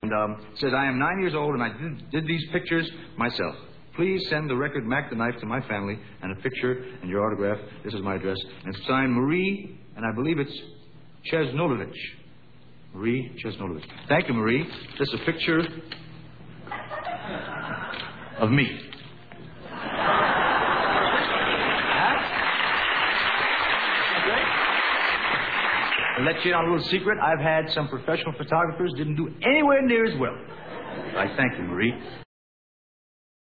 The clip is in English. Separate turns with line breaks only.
And says, I am 9 years old and I did these pictures myself. Please send the record Mac the Knife to my family and a picture and your autograph. This is my address. And it's signed Marie, and I believe it's Chesnolovich. Marie Chesnolovich. Thank you, Marie. This is a picture of me. I'll let you in on a little secret. I've had some professional photographers didn't do anywhere near as well. I thank you, Marie.